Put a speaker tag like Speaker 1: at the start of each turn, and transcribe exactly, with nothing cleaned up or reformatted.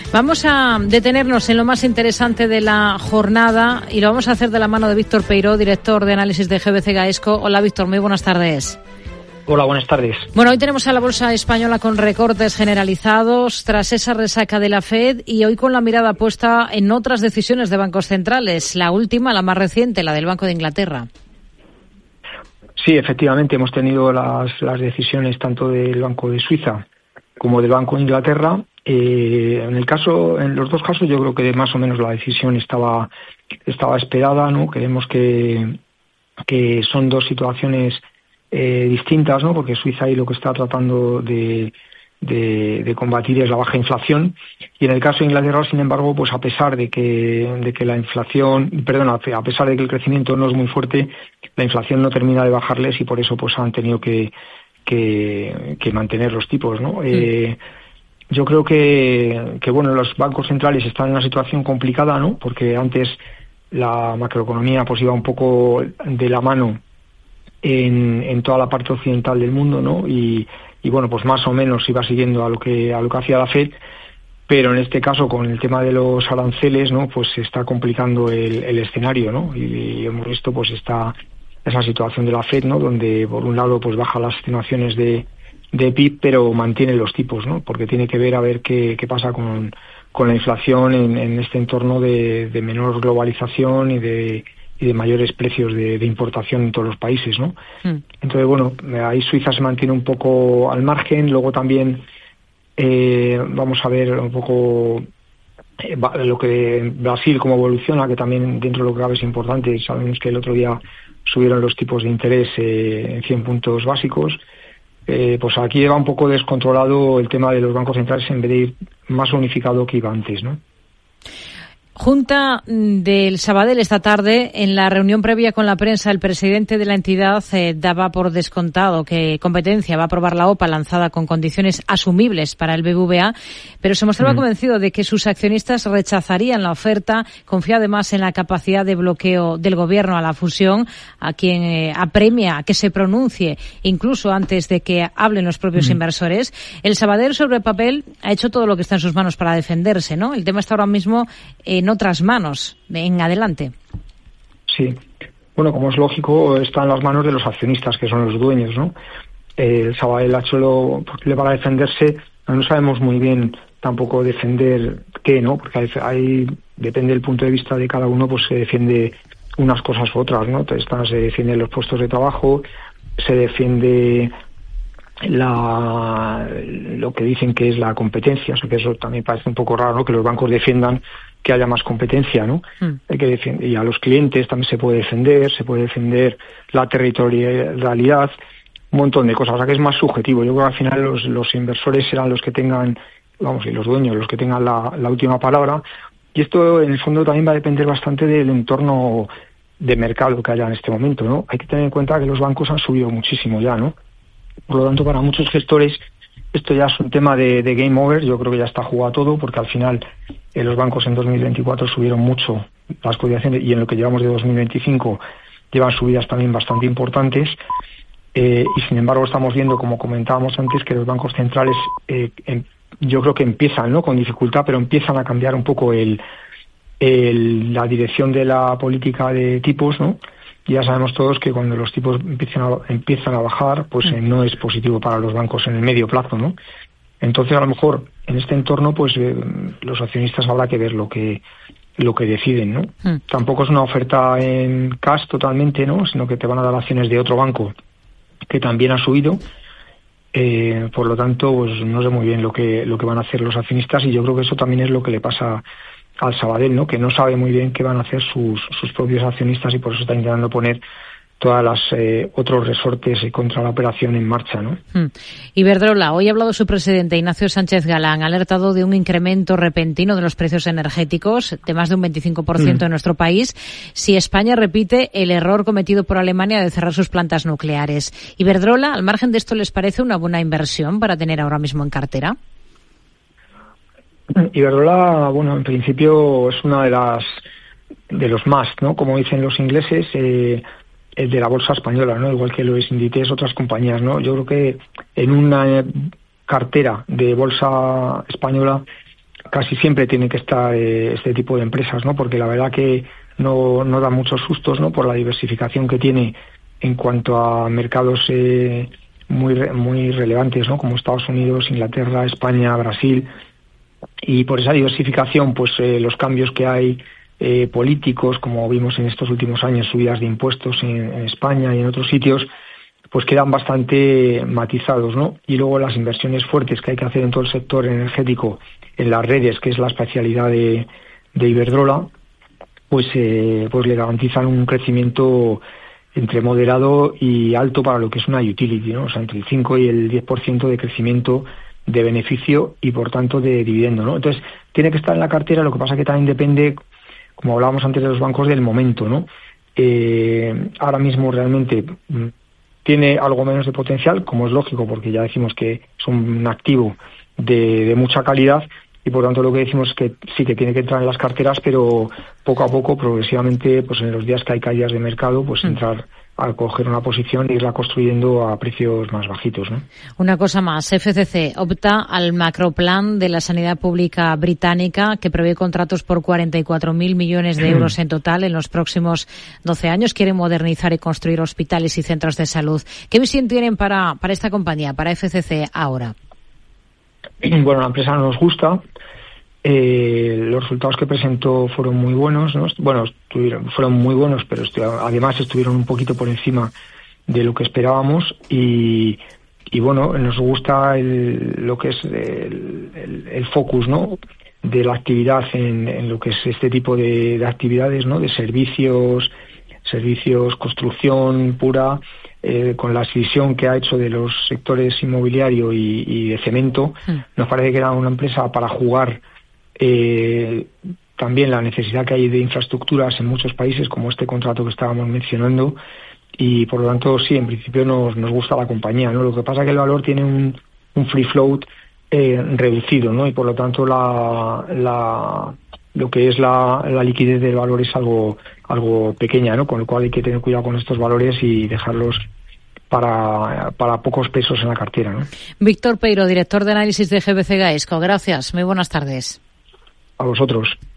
Speaker 1: Vamos a detenernos en lo más interesante de la jornada y lo vamos a hacer de la mano de Víctor Peiró, director de análisis de G B C Gaesco. Hola Víctor, muy buenas tardes.
Speaker 2: Hola, buenas tardes.
Speaker 1: Bueno, hoy tenemos a la bolsa española con recortes generalizados tras esa resaca de la Fed y hoy con la mirada puesta en otras decisiones de bancos centrales. La última, la más reciente, la del Banco de Inglaterra.
Speaker 2: Sí, efectivamente, hemos tenido las, las decisiones tanto del Banco de Suiza como del Banco de Inglaterra. Eh, en el caso, en los dos casos, yo creo que más o menos la decisión estaba estaba esperada, ¿no? Creemos que que son dos situaciones eh, distintas, ¿no? Porque Suiza ahí lo que está tratando de, de de combatir es la baja inflación, y en el caso de Inglaterra, sin embargo, pues a pesar de que de que la inflación, perdón, a pesar de que el crecimiento no es muy fuerte, la inflación no termina de bajarles y por eso pues han tenido que que, que mantener los tipos, ¿no? Sí. Eh, yo creo que, que bueno, los bancos centrales están en una situación complicada, ¿no? Porque antes la macroeconomía pues iba un poco de la mano en, en toda la parte occidental del mundo, ¿no? Y, y bueno, pues más o menos iba siguiendo a lo que a lo que hacía la Fed, pero en este caso con el tema de los aranceles, ¿no? Pues se está complicando el, el escenario, ¿no? Y, y hemos visto pues esta esa situación de la Fed, ¿no? Donde por un lado pues baja las estimaciones de de P I B, pero mantiene los tipos, ¿no? Porque tiene que ver a ver qué, qué pasa con, con la inflación en, en este entorno de, de menor globalización y de, y de mayores precios de, de importación en todos los países, ¿no? Mm. Entonces, bueno, ahí Suiza se mantiene un poco al margen. Luego también eh, vamos a ver un poco eh, lo que Brasil cómo evoluciona, que también dentro de lo que cabe es importante. Sabemos que el otro día subieron los tipos de interés eh, en cien puntos básicos. Eh, pues aquí lleva un poco descontrolado el tema de los bancos centrales en vez de ir más unificado que iba antes, ¿no?
Speaker 1: Junta del Sabadell esta tarde, en la reunión previa con la prensa, el presidente de la entidad eh, daba por descontado que Competencia va a aprobar la O P A lanzada con condiciones asumibles para el B B V A, pero se mostraba mm. convencido de que sus accionistas rechazarían la oferta. Confía además en la capacidad de bloqueo del gobierno a la fusión, a quien eh, apremia a que se pronuncie incluso antes de que hablen los propios mm. inversores. El Sabadell, sobre el papel, ha hecho todo lo que está en sus manos para defenderse, ¿no? El tema está ahora mismo en otras manos. En adelante.
Speaker 2: Sí. Bueno, como es lógico, está en las manos de los accionistas, que son los dueños, ¿no? Eh, el Sabadell ha hecho lo posible para defenderse. No sabemos muy bien tampoco defender qué, ¿no? Porque hay, hay depende del punto de vista de cada uno, pues se defiende unas cosas u otras, ¿no? Entonces, se defienden los puestos de trabajo, se defiende la lo que dicen que es la competencia, o sea que eso también parece un poco raro, ¿no? Que los bancos defiendan que haya más competencia, ¿no? Mm. Hay que defender, y a los clientes también se puede defender, se puede defender la territorialidad, un montón de cosas, o sea que es más subjetivo. Yo creo que al final los, los inversores serán los que tengan, vamos, y los dueños los que tengan la, la última palabra, y esto en el fondo también va a depender bastante del entorno de mercado que haya en este momento, ¿no? Hay que tener en cuenta que los bancos han subido muchísimo ya, ¿no? Por lo tanto, para muchos gestores esto ya es un tema de, de game over. Yo creo que ya está jugado todo, porque al final eh, los bancos en dos mil veinticuatro subieron mucho las cotizaciones, y en lo que llevamos de dos mil veinticinco llevan subidas también bastante importantes. Eh, y sin embargo estamos viendo, como comentábamos antes, que los bancos centrales eh, em, yo creo que empiezan, ¿no?, con dificultad, pero empiezan a cambiar un poco el, el la dirección de la política de tipos, ¿no? Ya sabemos todos que cuando los tipos empiezan a, empiezan a bajar, pues eh, no es positivo para los bancos en el medio plazo, ¿no? Entonces, a lo mejor, en este entorno, pues eh, los accionistas habrá que ver lo que lo que deciden, ¿no? Mm. Tampoco es una oferta en cash totalmente, ¿no? Sino que te van a dar acciones de otro banco que también ha subido. Eh, por lo tanto, pues no sé muy bien lo que lo que van a hacer los accionistas, y yo creo que eso también es lo que le pasa al Sabadell, ¿no? Que no sabe muy bien qué van a hacer sus sus propios accionistas, y por eso está intentando poner todas las eh, otros resortes contra la operación en marcha, ¿no?
Speaker 1: Hmm. Iberdrola, hoy ha hablado su presidente Ignacio Sánchez Galán, ha alertado de un incremento repentino de los precios energéticos de más de un veinticinco por ciento hmm. en nuestro país si España repite el error cometido por Alemania de cerrar sus plantas nucleares. Iberdrola, al margen de esto, ¿les parece una buena inversión para tener ahora mismo en cartera?
Speaker 2: Iberdrola, bueno, en principio es una de las de los más, ¿no? Como dicen los ingleses, eh, el de la bolsa española, ¿no? Igual que lo es Inditex, otras compañías, ¿no? Yo creo que en una cartera de bolsa española casi siempre tiene que estar eh, este tipo de empresas, ¿no? Porque la verdad que no, no da muchos sustos, ¿no? Por la diversificación que tiene en cuanto a mercados eh, muy muy relevantes, ¿no? Como Estados Unidos, Inglaterra, España, Brasil. Y por esa diversificación, pues eh, los cambios que hay eh, políticos, como vimos en estos últimos años, subidas de impuestos en, en España y en otros sitios, pues quedan bastante matizados, ¿no? Y luego las inversiones fuertes que hay que hacer en todo el sector energético, en las redes, que es la especialidad de, de Iberdrola, pues eh, pues le garantizan un crecimiento entre moderado y alto para lo que es una utility, ¿no? O sea, entre el cinco y el diez por ciento de crecimiento de beneficio y, por tanto, de dividendo, ¿no? Entonces, tiene que estar en la cartera, lo que pasa que también depende, como hablábamos antes de los bancos, del momento, ¿no? Eh, ahora mismo realmente tiene algo menos de potencial, como es lógico, porque ya decimos que es un activo de, de mucha calidad y, por tanto, lo que decimos es que sí que tiene que entrar en las carteras, pero poco a poco, progresivamente, pues en los días que hay caídas de mercado, pues mm. entrar a coger una posición e irla construyendo a precios más bajitos, ¿no?
Speaker 1: Una cosa más, F C C opta al macroplan de la sanidad pública británica que prevé contratos por cuarenta y cuatro mil millones de euros en total en los próximos doce años. Quiere modernizar y construir hospitales y centros de salud. ¿Qué visión tienen para, para esta compañía, para F C C ahora?
Speaker 2: Bueno, la empresa nos gusta. Eh, los resultados que presentó fueron muy buenos, ¿no? Bueno, estuvieron, fueron muy buenos, pero estu- además estuvieron un poquito por encima de lo que esperábamos y, y bueno, nos gusta el, lo que es el, el, el focus, ¿no? De la actividad en, en lo que es este tipo de, de actividades, ¿no? De servicios, servicios, construcción pura, eh, con la escisión que ha hecho de los sectores inmobiliario y, y de cemento, mm. nos parece que era una empresa para jugar. Eh, también la necesidad que hay de infraestructuras en muchos países, como este contrato que estábamos mencionando, y por lo tanto sí, en principio nos, nos gusta la compañía, ¿no? Lo que pasa es que el valor tiene un, un free float eh, reducido, ¿no? Y por lo tanto la, la lo que es la, la liquidez del valor es algo algo pequeña, ¿no? Con lo cual hay que tener cuidado con estos valores y dejarlos para, para pocos pesos en la cartera, ¿no?
Speaker 1: Víctor Peiro, director de análisis de G B C Gaesco. Gracias, muy buenas tardes.
Speaker 2: A vosotros.